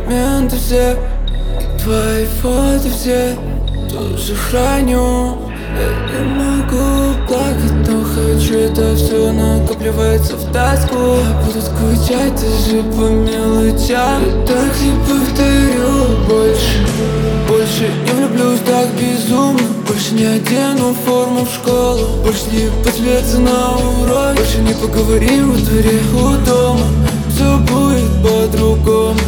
моменты все, твои фото все тоже храню. Я не могу плакать, но хочу, это все накапливается в тоску. Я буду скучать даже по мелочам. Я так не повторю больше не влюблюсь так безумно. Больше не одену форму в школу, больше не посмеяться на уроке, больше не поговорим во дворе у дома. Все будет по-другому.